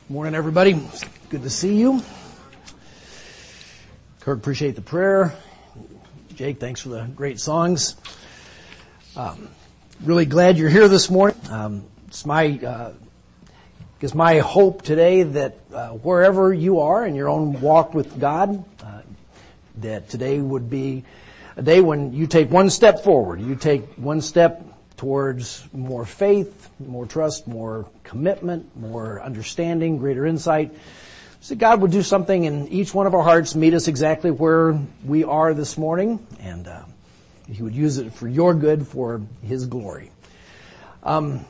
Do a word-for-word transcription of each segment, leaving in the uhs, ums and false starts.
Morning, everybody. Good to see you. Kirk, appreciate the prayer. Jake, thanks for the great songs. Um, really glad you're here this morning. Um, it's my, uh, it's my hope today that uh, wherever you are in your own walk with God, uh, that today would be a day when you take one step forward. You take one step towards more faith, more trust, more commitment, more understanding, greater insight. So God would do something in each one of our hearts, meet us exactly where we are this morning, and uh, He would use it for your good, for His glory. Um,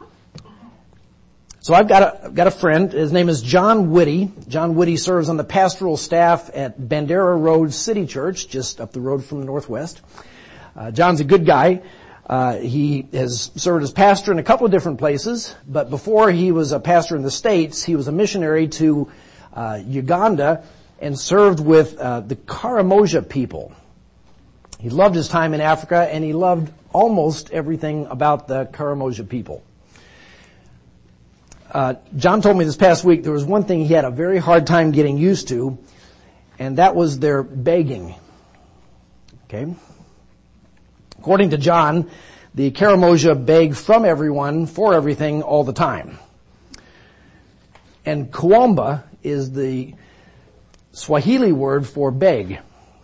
so I've got a, I've got a friend. His name is John Whitty. John Whitty serves on the pastoral staff at Bandera Road City Church, just up the road from the Northwest. Uh, John's a good guy. Uh, he has served as pastor in a couple of different places, but before he was a pastor in the States, he was a missionary to uh, Uganda and served with uh, the Karamoja people. He loved his time in Africa, and he loved almost everything about the Karamoja people. Uh, John told me this past week there was one thing he had a very hard time getting used to, and that was their begging. Okay? According to John, the Karamoja beg from everyone, for everything, all the time. And kuomba is the Swahili word for beg.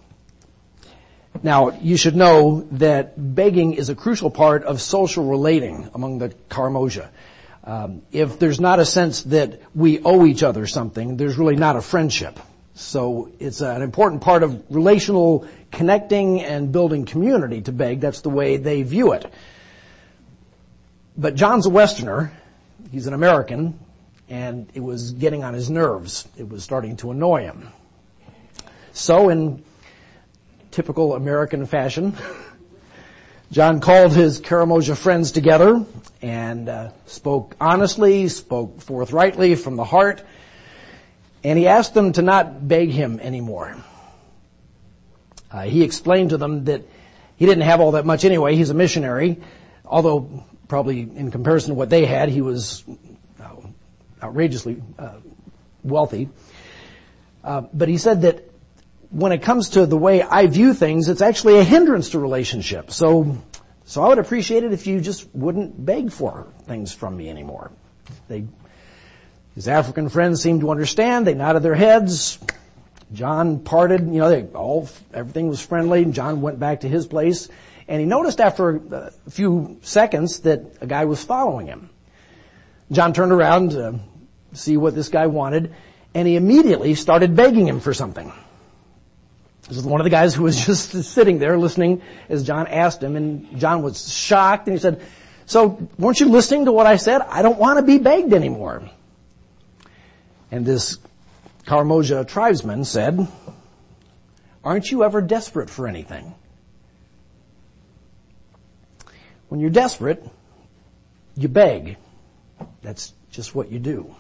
Now, you should know that begging is a crucial part of social relating among the Karamoja. Um, if there's not a sense that we owe each other something, there's really not a friendship. So it's an important part of relational connecting and building community to beg. That's the way they view it. But John's a Westerner. He's an American, and it was getting on his nerves. It was starting to annoy him. So in typical American fashion, John called his Karamoja friends together and uh, spoke honestly, spoke forthrightly from the heart, and he asked them to not beg him anymore. Uh, he explained to them that he didn't have all that much anyway. He's a missionary, although probably in comparison to what they had, he was uh, outrageously uh, wealthy. Uh, but he said that when it comes to the way I view things, it's actually a hindrance to relationship. So, so I would appreciate it if you just wouldn't beg for things from me anymore. They, his African friends seemed to understand. They nodded their heads. John parted, you know, they all, everything was friendly. John went back to his place, and he noticed after a few seconds that a guy was following him. John turned around to see what this guy wanted, and he immediately started begging him for something. This is one of the guys who was just sitting there listening as John asked him, and John was shocked, and he said, "So, weren't you listening to what I said? I don't want to be begged anymore." And this Karamoja tribesman said, "Aren't you ever desperate for anything?" When you're desperate, you beg. That's just what you do.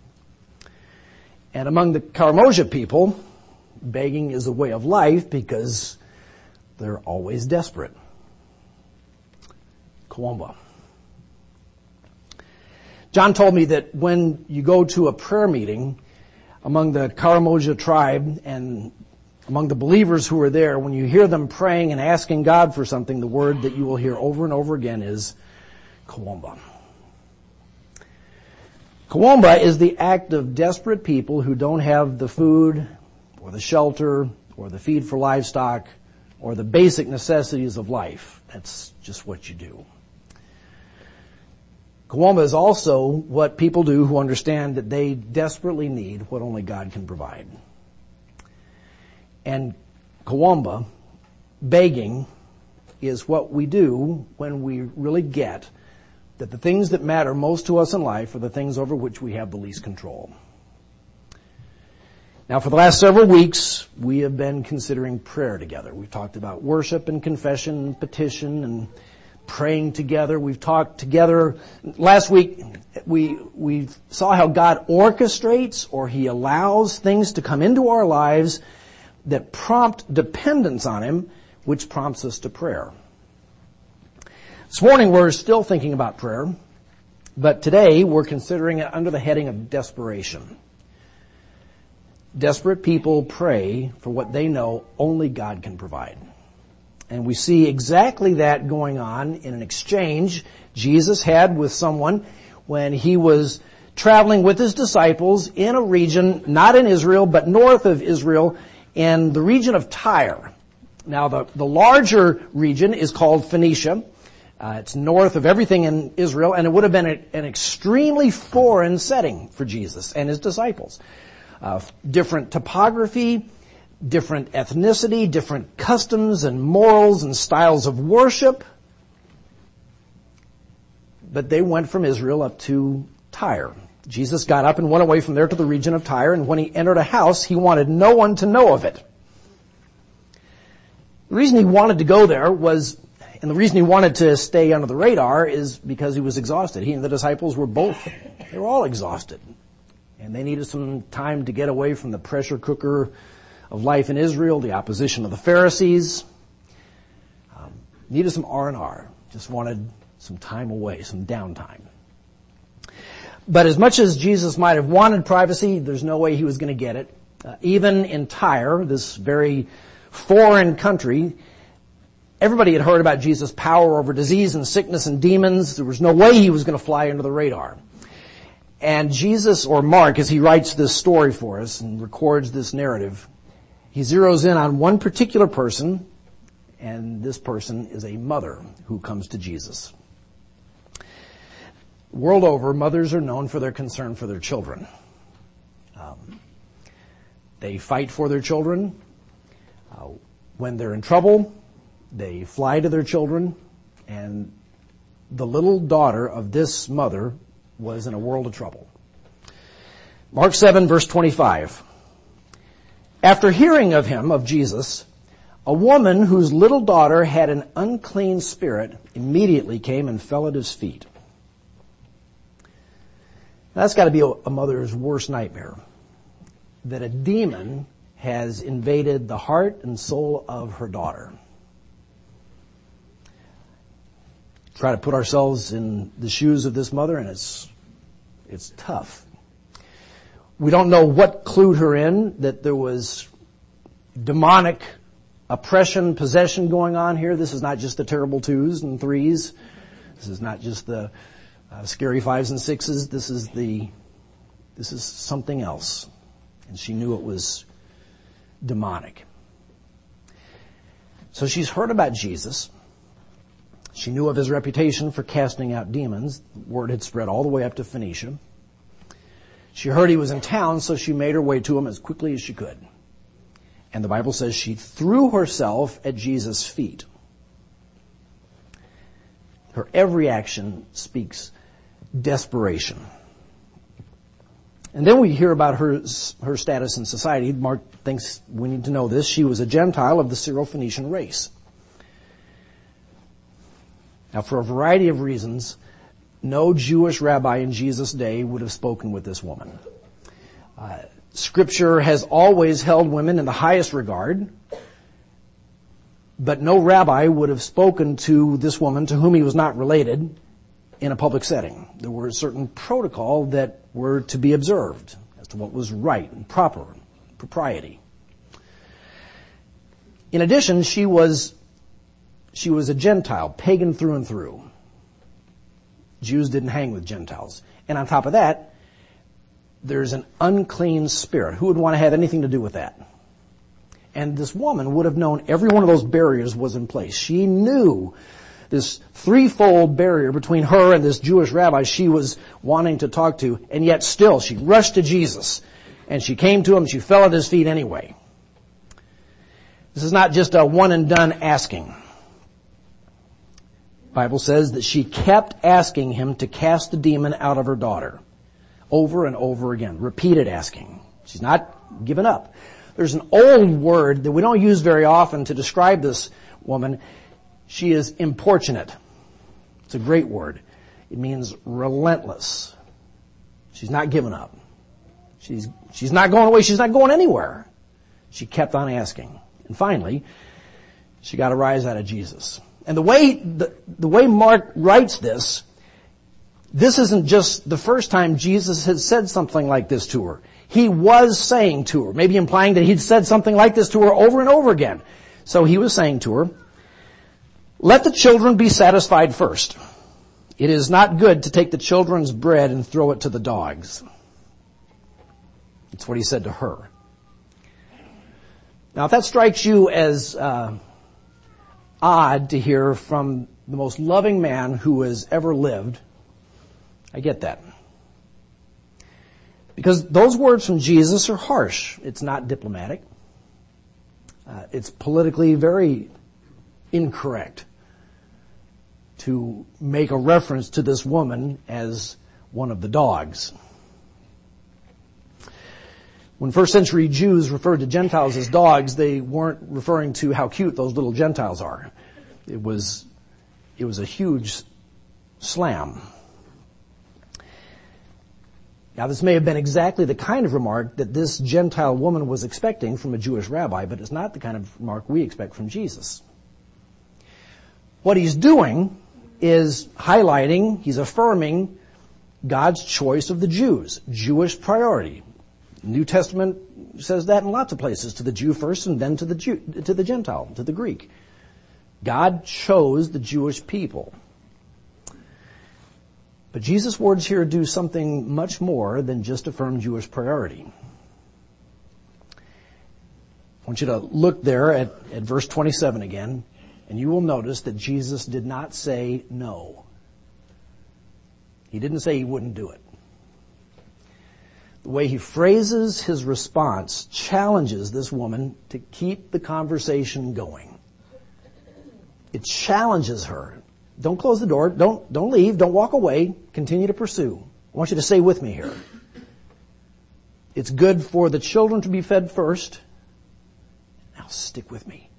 And among the Karamoja people, begging is a way of life because they're always desperate. Kuomba. John told me that when you go to a prayer meeting among the Karamoja tribe and among the believers who are there, when you hear them praying and asking God for something, the word that you will hear over and over again is kuomba. Kuomba is the act of desperate people who don't have the food or the shelter or the feed for livestock or the basic necessities of life. That's just what you do. Kuomba is also what people do who understand that they desperately need what only God can provide. And kuomba, begging, is what we do when we really get that the things that matter most to us in life are the things over which we have the least control. Now, for the last several weeks, we have been considering prayer together. We've talked about worship and confession and petition and praying together. We've talked together. Last week, we we saw how God orchestrates or He allows things to come into our lives that prompt dependence on Him, which prompts us to prayer. This morning, we're still thinking about prayer. But today we're considering it under the heading of desperation. Desperate people pray for what they know only God can provide. And we see exactly that going on in an exchange Jesus had with someone when he was traveling with his disciples in a region, not in Israel, but north of Israel, in the region of Tyre. Now, the, the larger region is called Phoenicia. Uh, it's north of everything in Israel, and it would have been a, an extremely foreign setting for Jesus and his disciples. Uh, different topography, different ethnicity, different customs and morals and styles of worship. But they went from Israel up to Tyre. Jesus got up and went away from there to the region of Tyre, and when he entered a house, he wanted no one to know of it. The reason he wanted to go there was, and the reason he wanted to stay under the radar is because he was exhausted. He and the disciples were both, they were all exhausted. And they needed some time to get away from the pressure cooker of life in Israel, the opposition of the Pharisees. Um, needed some R and R. Just wanted some time away, some downtime. But as much as Jesus might have wanted privacy, there's no way he was going to get it. Uh, even in Tyre, this very foreign country, everybody had heard about Jesus' power over disease and sickness and demons. There was no way he was going to fly under the radar. And Jesus, or Mark, as he writes this story for us and records this narrative, he zeroes in on one particular person, and this person is a mother who comes to Jesus. World over, mothers are known for their concern for their children. Um, they fight for their children. Uh, when they're in trouble, they fly to their children. And the little daughter of this mother was in a world of trouble. Mark seven, verse twenty-five. After hearing of him, of Jesus, a woman whose little daughter had an unclean spirit immediately came and fell at his feet. That's got to be a mother's worst nightmare, that a demon has invaded the heart and soul of her daughter. Try to put ourselves in the shoes of this mother, and it's it's tough. We don't know what clued her in, that there was demonic oppression, possession going on here. This is not just the terrible twos and threes. This is not just the Uh, scary fives and sixes. This is the, this is something else. And she knew it was demonic. So she's heard about Jesus. She knew of his reputation for casting out demons. Word had spread all the way up to Phoenicia. She heard he was in town, so she made her way to him as quickly as she could. And the Bible says she threw herself at Jesus' feet. Her every action speaks desperation. And then we hear about her her status in society. Mark thinks we need to know this. She was a Gentile of the Syro-Phoenician race. Now, for a variety of reasons, no Jewish rabbi in Jesus' day would have spoken with this woman. Uh, Scripture has always held women in the highest regard, but no rabbi would have spoken to this woman, to whom he was not related, in a public setting. There were certain protocol that were to be observed as to what was right and proper, propriety. In addition, she was she was a Gentile, pagan through and through. Jews didn't hang with Gentiles. And on top of that, there's an unclean spirit. Who would want to have anything to do with that? And this woman would have known every one of those barriers was in place. She knew this threefold barrier between her and this Jewish rabbi she was wanting to talk to, and yet still she rushed to Jesus, and she came to him, she fell at his feet anyway. This is not just a one and done asking. The Bible says that she kept asking him to cast the demon out of her daughter over and over again. Repeated asking. She's not given up. There's an old word that we don't use very often to describe this woman. She is importunate. It's a great word. It means relentless. She's not giving up. She's, she's not going away. She's not going anywhere. She kept on asking. And finally, she got a rise out of Jesus. And the way, the, the way Mark writes this, This isn't just the first time Jesus had said something like this to her. He was saying to her, maybe implying that he'd said something like this to her over and over again. So he was saying to her, let the children be satisfied first. It is not good to take the children's bread and throw it to the dogs. That's what he said to her. Now, if that strikes you as uh, odd to hear from the most loving man who has ever lived, I get that. Because those words from Jesus are harsh. It's not diplomatic. Uh, it's politically very incorrect to make a reference to this woman as one of the dogs. When first century Jews referred to Gentiles as dogs, they weren't referring to how cute those little Gentiles are. It was, it was a huge slam. Now, this may have been exactly the kind of remark that this Gentile woman was expecting from a Jewish rabbi, but it's not the kind of remark we expect from Jesus. What he's doing is highlighting, he's affirming God's choice of the Jews, Jewish priority. The New Testament says that in lots of places, to the Jew first and then to the Jew, to the Gentile, to the Greek. God chose the Jewish people. But Jesus' words here do something much more than just affirm Jewish priority. I want you to look there at, at verse twenty-seven again, and you will notice that Jesus did not say no. He didn't say he wouldn't do it. The way he phrases his response challenges this woman to keep the conversation going. It challenges her. Don't close the door. Don't, don't leave. Don't walk away. Continue to pursue. I want you to stay with me here. It's good for the children to be fed first. Now stick with me.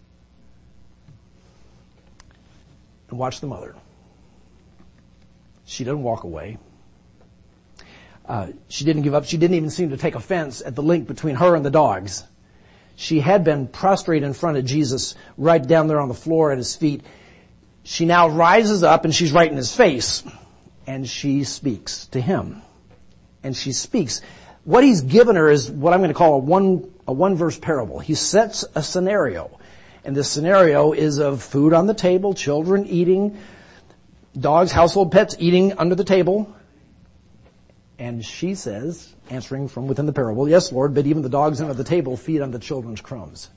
And watch the mother. She doesn't walk away. Uh, she didn't give up. She didn't even seem to take offense at the link between her and the dogs. She had been prostrate in front of Jesus, right down there on the floor at his feet. She now rises up and she's right in his face. And she speaks to him. And she speaks. What he's given her is what I'm going to call a one, a one-verse parable. He sets a scenario. And this scenario is of food on the table, children eating, dogs, household pets eating under the table. And she says, answering from within the parable, yes, Lord, but even the dogs under the table feed on the children's crumbs.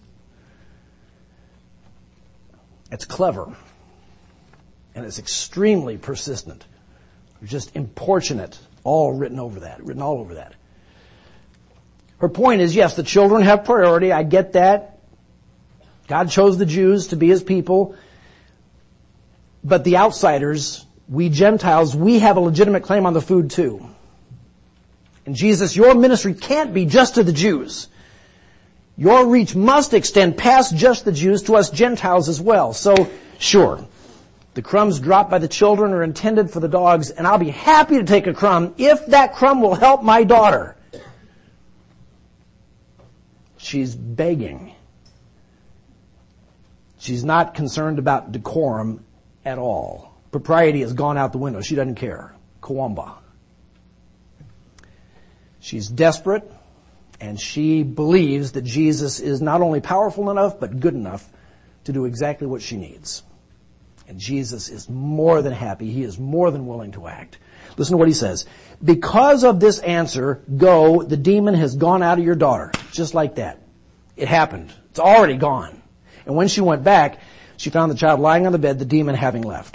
It's clever. And it's extremely persistent. Just importunate, all written over that, written all over that. Her point is, yes, the children have priority. I get that. God chose the Jews to be his people. But the outsiders, we Gentiles, we have a legitimate claim on the food too. And Jesus, your ministry can't be just to the Jews. Your reach must extend past just the Jews to us Gentiles as well. So, sure, the crumbs dropped by the children are intended for the dogs, and I'll be happy to take a crumb if that crumb will help my daughter. She's begging. She's not concerned about decorum at all. Propriety has gone out the window. She doesn't care. Kawamba. She's desperate, and she believes that Jesus is not only powerful enough, but good enough to do exactly what she needs. And Jesus is more than happy. He is more than willing to act. Listen to what he says. Because of this answer, go, the demon has gone out of your daughter. Just like that. It happened. It's already gone. And when she went back, she found the child lying on the bed, the demon having left.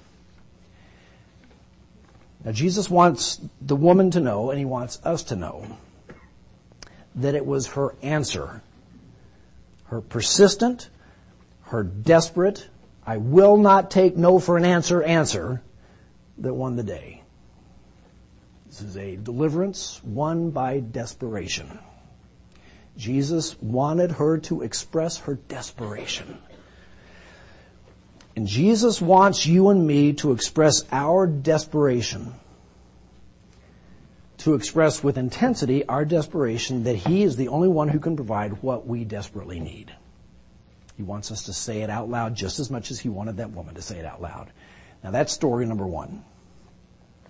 Now, Jesus wants the woman to know, and he wants us to know, that it was her answer, her persistent, her desperate, I will not take no for an answer answer, that won the day. This is a deliverance won by desperation. Jesus wanted her to express her desperation. And Jesus wants you and me to express our desperation, to express with intensity our desperation that he is the only one who can provide what we desperately need. He wants us to say it out loud just as much as he wanted that woman to say it out loud. Now that's story number one.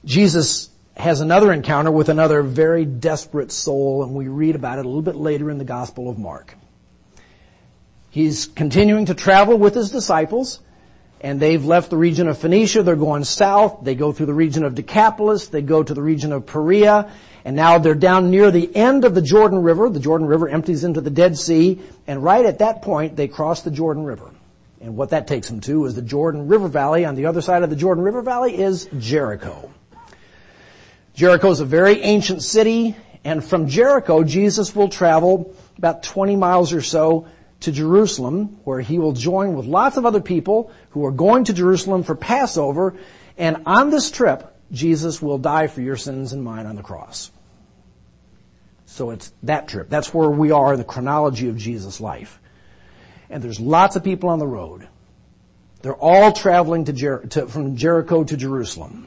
Jesus has another encounter with another very desperate soul, and we read about it a little bit later in the Gospel of Mark. He's continuing to travel with his disciples, and they've left the region of Phoenicia. They're going south. They go through the region of Decapolis. They go to the region of Perea, and now they're down near the end of the Jordan River. The Jordan River empties into the Dead Sea, and right at that point, they cross the Jordan River. And what that takes them to is the Jordan River Valley. On the other side of the Jordan River Valley is Jericho. Jericho is a very ancient city, and from Jericho, Jesus will travel about twenty miles or so to Jerusalem, where he will join with lots of other people who are going to Jerusalem for Passover. And on this trip, Jesus will die for your sins and mine on the cross. So it's that trip. That's where we are in the chronology of Jesus' life. And there's lots of people on the road. They're all traveling to Jer- to, from Jericho to Jerusalem.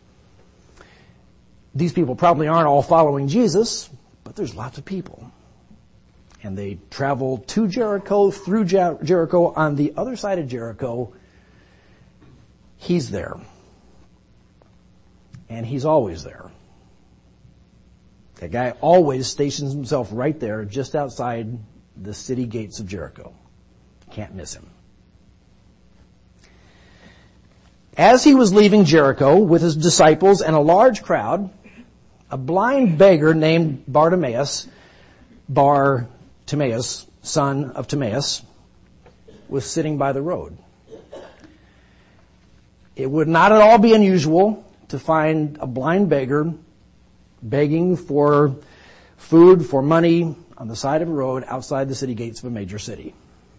These people probably aren't all following Jesus, but there's lots of people. And they travel to Jericho, through Jer- Jericho. On the other side of Jericho, he's there. And he's always there. That guy always stations himself right there, just outside the city gates of Jericho. Can't miss him. As he was leaving Jericho with his disciples and a large crowd, a blind beggar named Bartimaeus, Bar Timaeus, son of Timaeus, was sitting by the road. It would not at all be unusual to find a blind beggar begging for food, for money on the side of a road outside the city gates of a major city.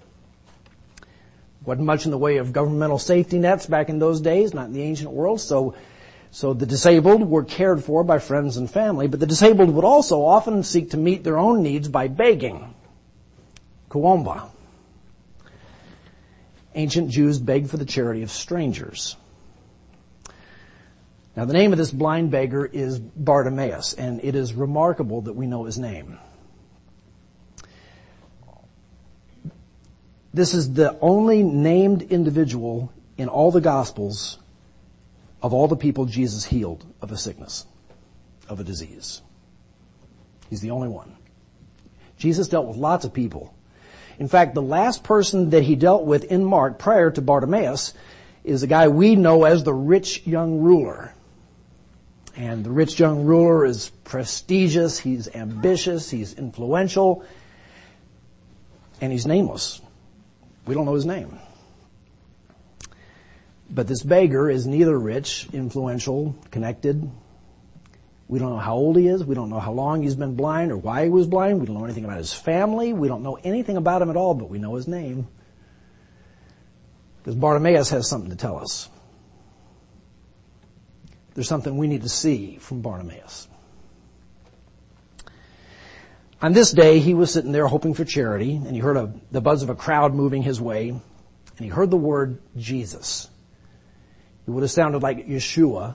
Wasn't much in the way of governmental safety nets back in those days, not in the ancient world, so So the disabled were cared for by friends and family, but the disabled would also often seek to meet their own needs by begging. Kuomba. Ancient Jews begged for the charity of strangers. Now the name of this blind beggar is Bartimaeus, and it is remarkable that we know his name. This is the only named individual in all the Gospels of all the people Jesus healed of a sickness, of a disease. He's the only one. Jesus dealt with lots of people. In fact, the last person that he dealt with in Mark prior to Bartimaeus is a guy we know as the rich young ruler. And the rich young ruler is prestigious, he's ambitious, he's influential, and he's nameless. We don't know his name. But this beggar is neither rich, influential, connected. We don't know how old he is. We don't know how long he's been blind or why he was blind. We don't know anything about his family. We don't know anything about him at all, but we know his name. Because Bartimaeus has something to tell us. There's something we need to see from Bartimaeus. On this day, he was sitting there hoping for charity, and he heard a, the buzz of a crowd moving his way, and he heard the word Jesus. It would have sounded like Yeshua.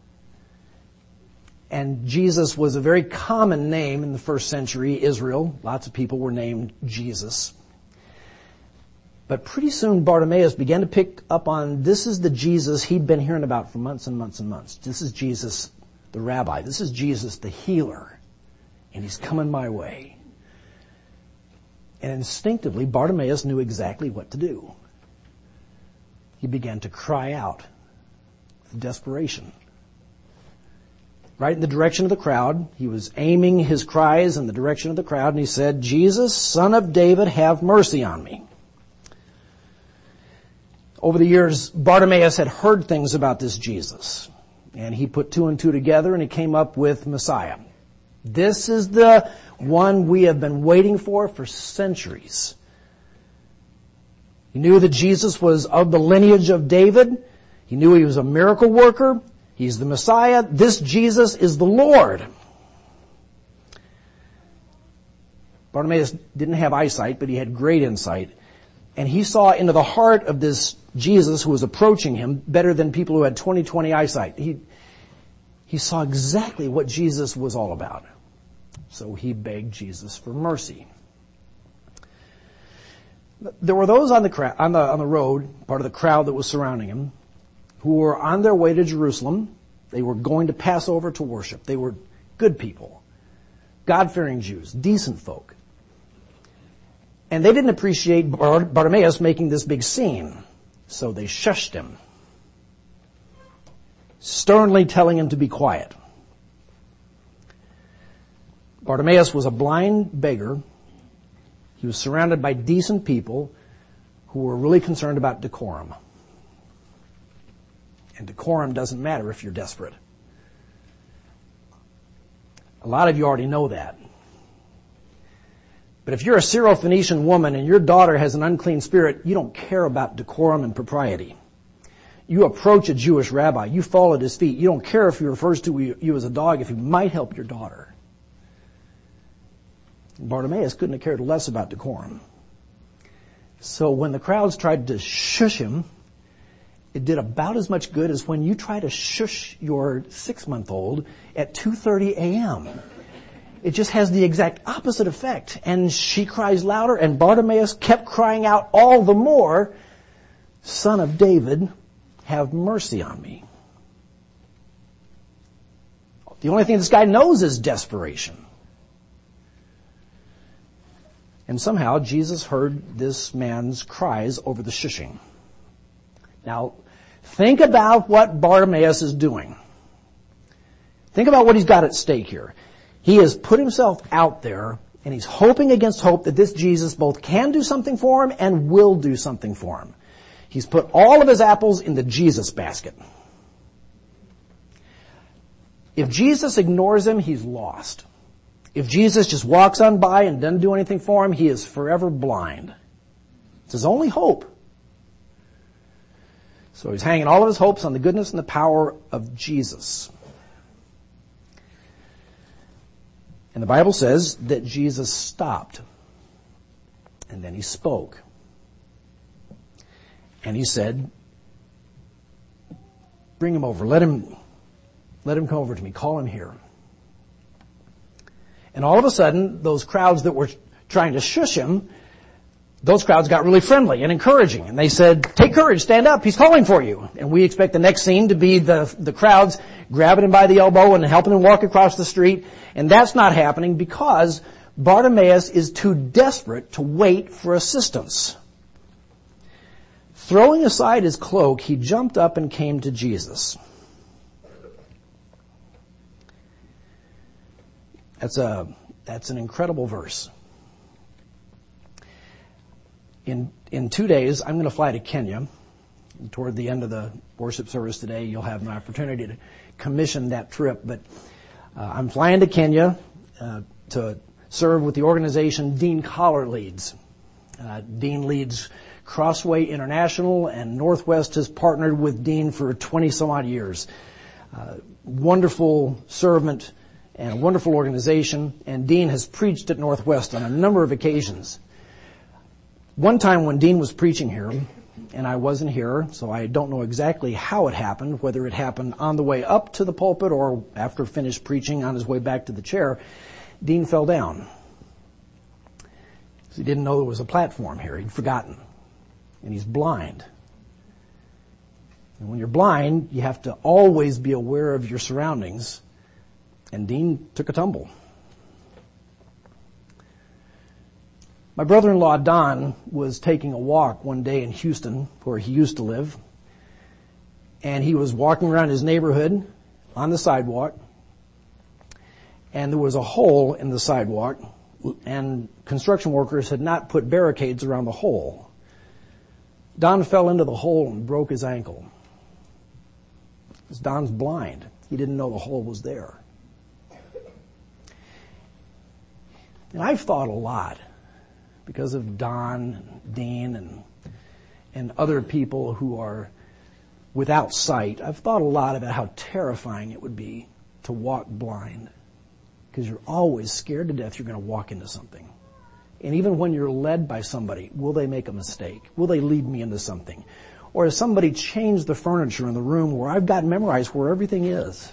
And Jesus was a very common name in the first century Israel. Lots of people were named Jesus. But pretty soon Bartimaeus began to pick up on this is the Jesus he'd been hearing about for months and months and months. This is Jesus the rabbi. This is Jesus the healer. And he's coming my way. And instinctively Bartimaeus knew exactly what to do. He began to cry out with desperation. Right in the direction of the crowd. He was aiming his cries in the direction of the crowd, and he said, Jesus, Son of David, have mercy on me. Over the years, Bartimaeus had heard things about this Jesus, and he put two and two together, and he came up with Messiah. This is the one we have been waiting for for centuries. He knew that Jesus was of the lineage of David. He knew he was a miracle worker. He's the Messiah. This Jesus is the Lord. Bartimaeus didn't have eyesight, but he had great insight. And he saw into the heart of this Jesus who was approaching him better than people who had twenty twenty eyesight. He, he saw exactly what Jesus was all about. So he begged Jesus for mercy. There were those on the, cra- on the on the road, part of the crowd that was surrounding him, who were on their way to Jerusalem They were going to pass over to worship. They were good people, God-fearing Jews, decent folk. And they didn't appreciate Bartimaeus making this big scene, so they shushed him, sternly telling him to be quiet. Bartimaeus was a blind beggar. He was surrounded by decent people who were really concerned about decorum. And decorum doesn't matter if you're desperate. A lot of you already know that. But if you're a Syrophoenician woman and your daughter has an unclean spirit, you don't care about decorum and propriety. You approach a Jewish rabbi. You fall at his feet. You don't care if he refers to you as a dog, if he might help your daughter. Bartimaeus couldn't have cared less about decorum. So when the crowds tried to shush him, it did about as much good as when you try to shush your six-month-old at two thirty a.m. It just has the exact opposite effect. And she cries louder, and Bartimaeus kept crying out all the more, "Son of David, have mercy on me." The only thing this guy knows is desperation. And somehow Jesus heard this man's cries over the shushing. Now, think about what Bartimaeus is doing. Think about what he's got at stake here. He has put himself out there, and he's hoping against hope that this Jesus both can do something for him and will do something for him. He's put all of his apples in the Jesus basket. If Jesus ignores him, he's lost. If Jesus just walks on by and doesn't do anything for him, he is forever blind. It's his only hope. So he's hanging all of his hopes on the goodness and the power of Jesus. And the Bible says that Jesus stopped. And then he spoke. And he said, "Bring him over. Let him, let him come over to me. Call him here." And all of a sudden, those crowds that were trying to shush him, those crowds got really friendly and encouraging. And they said, "Take courage, stand up, he's calling for you." And we expect the next scene to be the, the crowds grabbing him by the elbow and helping him walk across the street. And that's not happening because Bartimaeus is too desperate to wait for assistance. Throwing aside his cloak, he jumped up and came to Jesus. That's a, that's an incredible verse. In, in two days, I'm going to fly to Kenya. Toward the end of the worship service today, you'll have an opportunity to commission that trip. But uh, I'm flying to Kenya uh, to serve with the organization Dean Collar leads. Uh, Dean leads Crossway International, and Northwest has partnered with Dean for twenty some odd years. Uh, wonderful servant and a wonderful organization, and Dean has preached at Northwest on a number of occasions. One time when Dean was preaching here, and I wasn't here, so I don't know exactly how it happened, whether it happened on the way up to the pulpit or after finished preaching on his way back to the chair, Dean fell down. He didn't know there was a platform here. He'd forgotten. And he's blind. And when you're blind, you have to always be aware of your surroundings. And Dean took a tumble. My brother-in-law, Don, was taking a walk one day in Houston, where he used to live. And he was walking around his neighborhood on the sidewalk. And there was a hole in the sidewalk. And construction workers had not put barricades around the hole. Don fell into the hole and broke his ankle. Because Don's blind. He didn't know the hole was there. And I've thought a lot, because of Don, and Dean, and, and other people who are without sight, I've thought a lot about how terrifying it would be to walk blind. Because you're always scared to death you're going to walk into something. And even when you're led by somebody, will they make a mistake? Will they lead me into something? Or has somebody changed the furniture in the room where I've got memorized where everything is?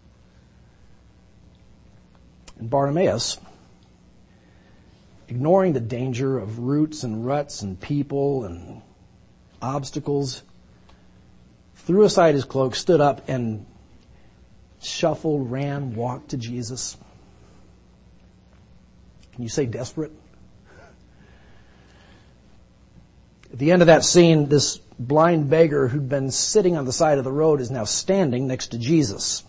And Bartimaeus, ignoring the danger of roots and ruts and people and obstacles, threw aside his cloak, stood up, and shuffled, ran, walked to Jesus. Can you say desperate? At the end of that scene, this blind beggar who'd been sitting on the side of the road is now standing next to Jesus.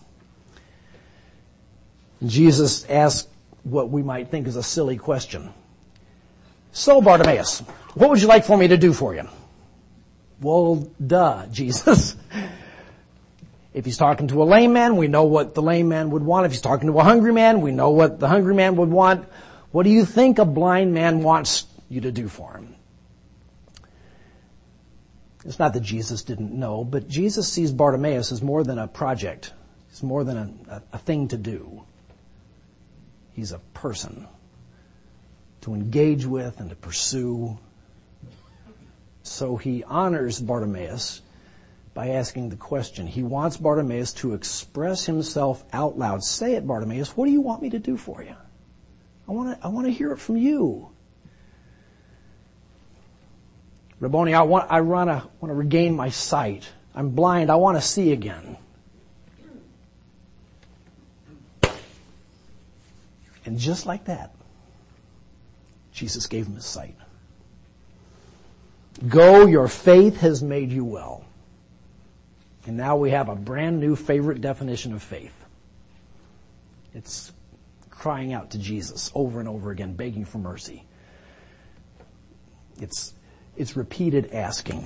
And Jesus asked what we might think is a silly question. So, Bartimaeus, what would you like for me to do for you? Well, duh, Jesus. If he's talking to a lame man, we know what the lame man would want. If he's talking to a hungry man, we know what the hungry man would want. What do you think a blind man wants you to do for him? It's not that Jesus didn't know, but Jesus sees Bartimaeus as more than a project. It's more than a, a thing to do. He's a person to engage with and to pursue. So he honors Bartimaeus by asking the question. He wants Bartimaeus to express himself out loud. Say it, Bartimaeus. What do you want me to do for you? I want to, I want to hear it from you. Rabboni, I want, I want to, want to regain my sight. I'm blind. I want to see again. And just like that, Jesus gave him his sight. Go, your faith has made you well. And now we have a brand new favorite definition of faith. It's crying out to Jesus over and over again, begging for mercy. It's It's repeated asking.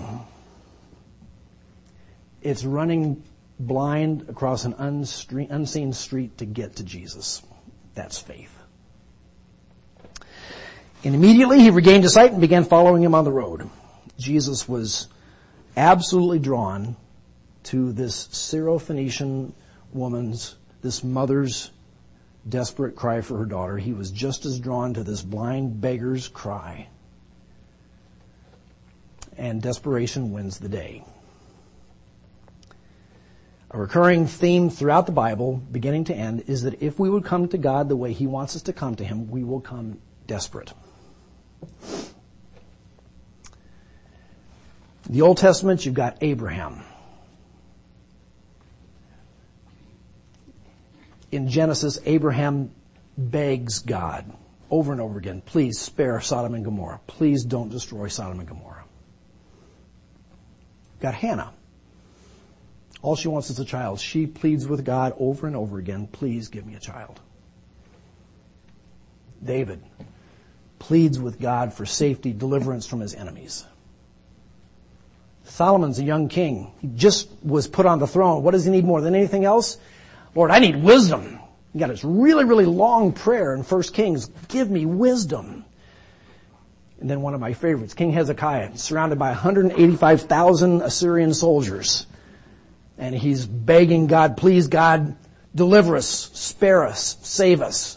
It's running blind across an unseen street to get to Jesus. That's faith. And immediately he regained his sight and began following him on the road. Jesus was absolutely drawn to this Syrophoenician woman's, this mother's desperate cry for her daughter. He was just as drawn to this blind beggar's cry. And desperation wins the day. A recurring theme throughout the Bible, beginning to end, is that if we would come to God the way he wants us to come to him, we will come desperate. In the Old Testament, you've got Abraham. In Genesis, Abraham begs God over and over again, please spare Sodom and Gomorrah. Please don't destroy Sodom and Gomorrah. Got Hannah. All she wants is a child. She pleads with God over and over again, please give me a child. David pleads with God for safety, deliverance from his enemies. Solomon's a young king. He just was put on the throne. What does he need more than anything else? Lord, I need wisdom. He got this really, really long prayer in First Kings. Give me wisdom. And then one of my favorites, King Hezekiah, surrounded by one hundred eighty-five thousand Assyrian soldiers. And he's begging God, please God, deliver us, spare us, save us.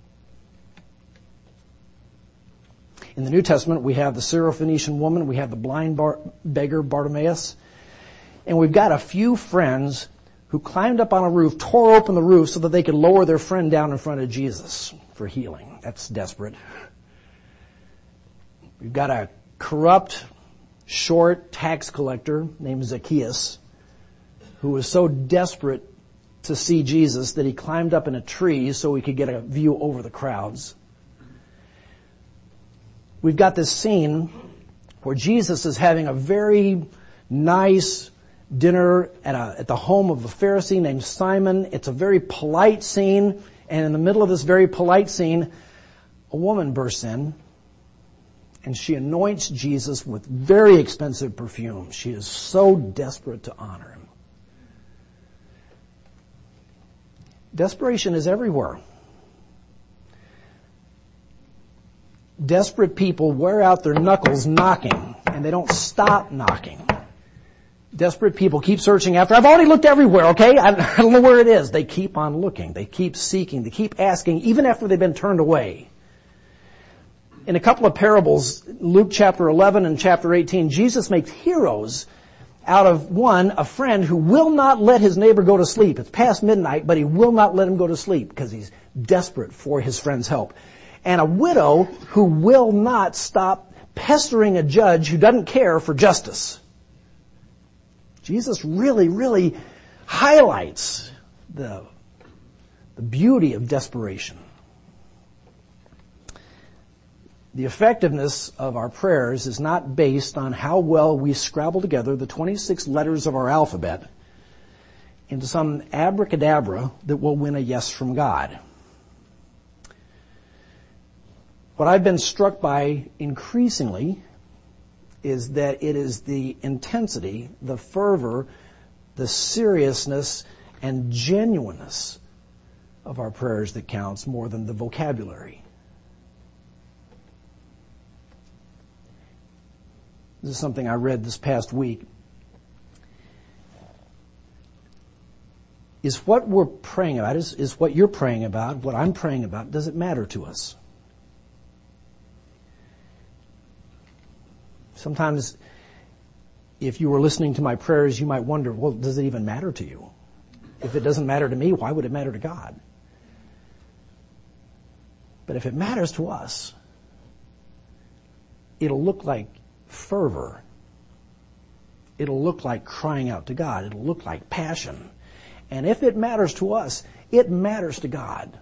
In the New Testament, we have the Syrophoenician woman, we have the blind bar- beggar Bartimaeus, and we've got a few friends who climbed up on a roof, tore open the roof so that they could lower their friend down in front of Jesus for healing. That's desperate. We've got a corrupt, short tax collector named Zacchaeus who was so desperate to see Jesus that he climbed up in a tree so he could get a view over the crowds. We've got this scene where Jesus is having a very nice dinner at, a, at the home of a Pharisee named Simon. It's a very polite scene, and in the middle of this very polite scene, a woman bursts in, and she anoints Jesus with very expensive perfume. She is so desperate to honor him. Desperation is everywhere. Desperate people wear out their knuckles knocking, and they don't stop knocking. Desperate people keep searching after, I've already looked everywhere, okay? I, I don't know where it is. They keep on looking. They keep seeking. They keep asking, even after they've been turned away. In a couple of parables, Luke chapter eleven and chapter eighteen, Jesus makes heroes out of one, a friend who will not let his neighbor go to sleep. It's past midnight, but he will not let him go to sleep because he's desperate for his friend's help. And a widow who will not stop pestering a judge who doesn't care for justice. Jesus really, really highlights the the beauty of desperation. The effectiveness of our prayers is not based on how well we scrabble together the twenty-six letters of our alphabet into some abracadabra that will win a yes from God. What I've been struck by increasingly is that it is the intensity, the fervor, the seriousness, and genuineness of our prayers that counts more than the vocabulary. This is something I read this past week. Is what we're praying about, is, is what you're praying about, what I'm praying about, does it matter to us? Sometimes, if you were listening to my prayers, you might wonder, well, does it even matter to you? If it doesn't matter to me, why would it matter to God? But if it matters to us, it'll look like fervor. It'll look like crying out to God. It'll look like passion. And if it matters to us, it matters to God.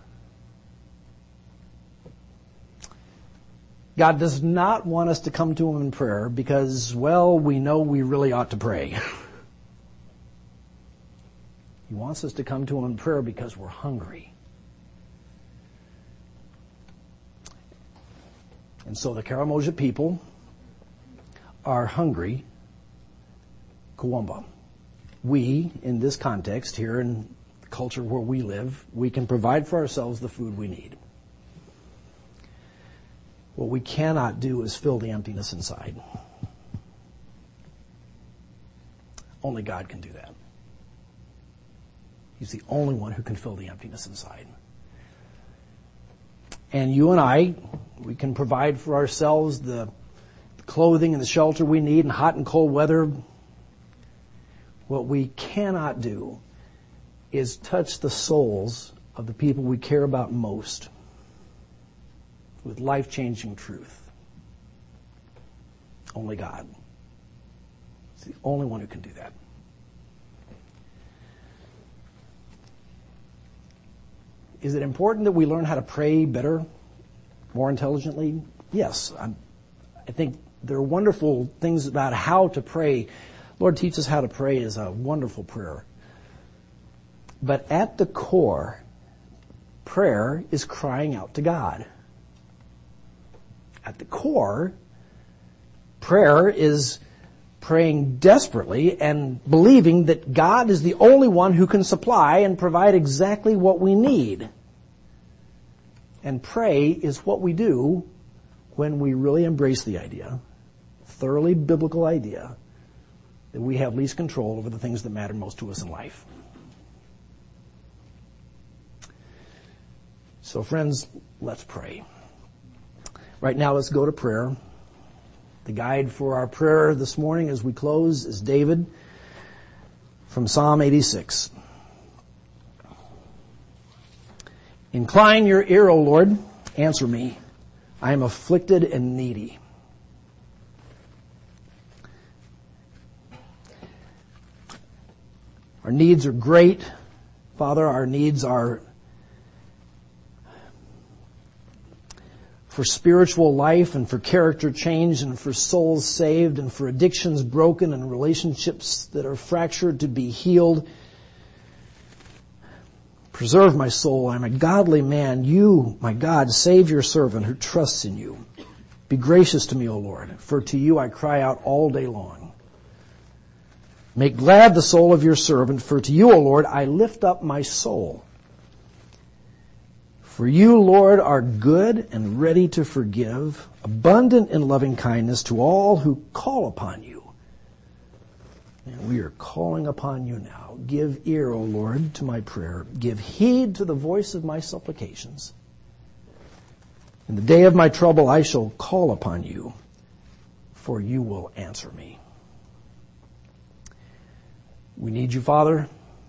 God does not want us to come to Him in prayer because, well, we know we really ought to pray. He wants us to come to Him in prayer because we're hungry. And so the Karamoja people are hungry Kuwamba. We, in this context, here in the culture where we live, we can provide for ourselves the food we need. What we cannot do is fill the emptiness inside. Only God can do that. He's the only one who can fill the emptiness inside. And you and I, we can provide for ourselves the clothing and the shelter we need in hot and cold weather. What we cannot do is touch the souls of the people we care about most with life-changing truth. Only God. He's the only one who can do that. Is it important that we learn how to pray better, more intelligently? Yes. I'm, I think there are wonderful things about how to pray. Lord, teach us how to pray is a wonderful prayer. But at the core, prayer is crying out to God. At the core, prayer is praying desperately and believing that God is the only one who can supply and provide exactly what we need. And pray is what we do when we really embrace the idea, thoroughly biblical idea, that we have least control over the things that matter most to us in life. So friends, let's pray. Right now, let's go to prayer. The guide for our prayer this morning as we close is David from Psalm eighty-six. Incline your ear, O Lord, answer me. I am afflicted and needy. Our needs are great. Father, our needs are for spiritual life and for character change and for souls saved and for addictions broken and relationships that are fractured to be healed. Preserve my soul. I'm a godly man. You, my God, save your servant who trusts in you. Be gracious to me, O Lord, for to you I cry out all day long. Make glad the soul of your servant, for to you, O Lord, I lift up my soul. For you, Lord, are good and ready to forgive, abundant in loving kindness to all who call upon you. And we are calling upon you now. Give ear, O Lord, to my prayer. Give heed to the voice of my supplications. In the day of my trouble, I shall call upon you, for you will answer me. We need you, Father.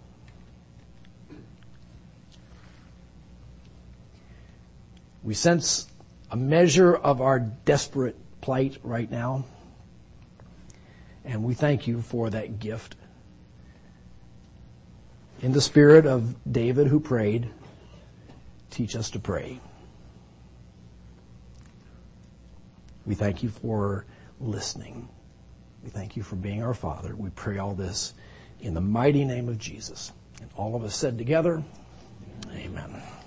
We sense a measure of our desperate plight right now, and we thank you for that gift. In the spirit of David who prayed, teach us to pray. We thank you for listening. We thank you for being our Father. We pray all this in the mighty name of Jesus. And all of us said together, amen.